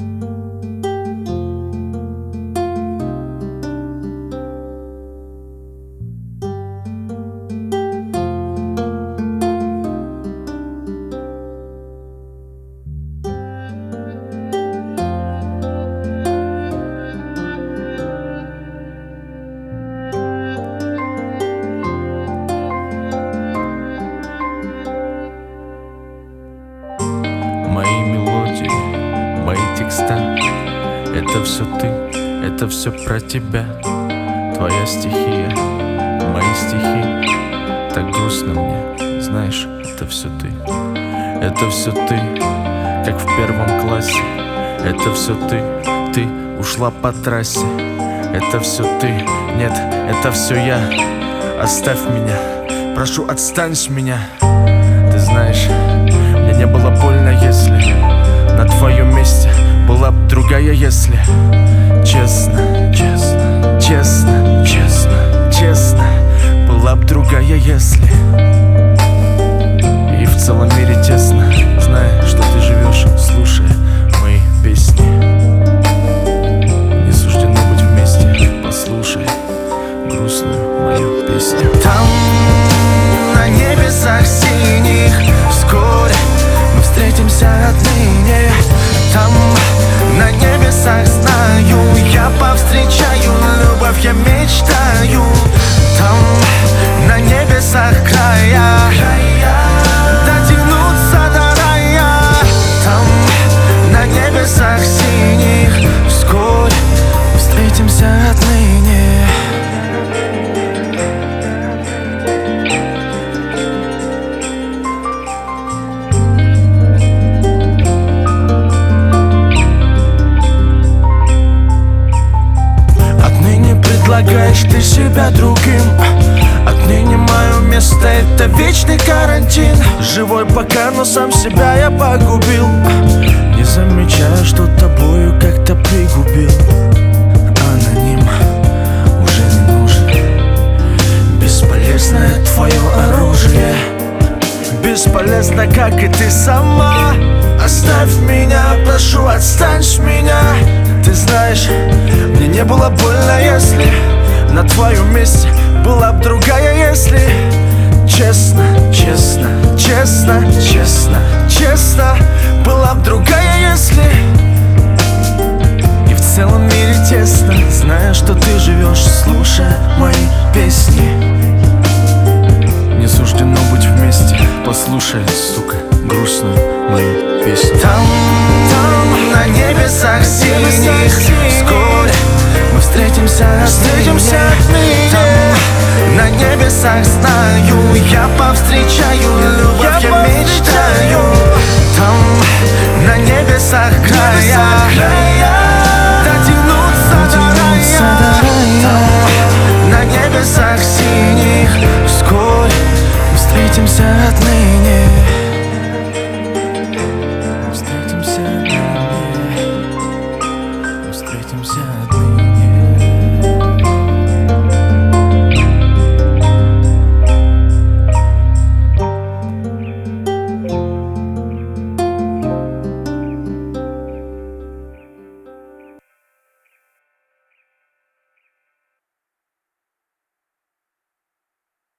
Мои мелодии, мои текста — это все ты, это все про тебя. Твоя стихия, мои стихи. Так грустно мне, знаешь, это все ты. Это все ты, как в первом классе. Это все ты ушла по трассе. Это все ты, нет, это все я. Оставь меня, прошу, отстань с меня. Ты знаешь, мне не было больно, если на твоем месте была б другая, если честно, честно, честно, честно, честно, была б другая, если. И в целом мире тесно, зная, что ты живешь, слушая мои песни. Не суждено быть вместе, послушай грустную мою песню. Там, на небесах синих, вскоре мы встретимся отныне. Там, на небесах, знаю, я повстречаю любовь, я мечтаю. Там, на небесах края, дотянуться до рая. Там, на небесах синих, вскоре мы встретимся отныне. Предлагаешь ты себя другим. Отныне мое место — это вечный карантин. Живой пока, но сам себя я погубил. Не замечая, что тобою как-то пригубил. Аноним уже не нужен. Бесполезное твое оружие. Бесполезно, как и ты сама. Оставь меня, прошу, отстань с меня. Ты знаешь, мне не было больно, если на твоем месте была б другая, если. Честно, честно, честно, честно, честно, была б другая, если. И в целом мире тесно, зная, что ты живешь, слушая мои песни. Не суждено быть вместе, послушай, сука, грустную мою песню. Там,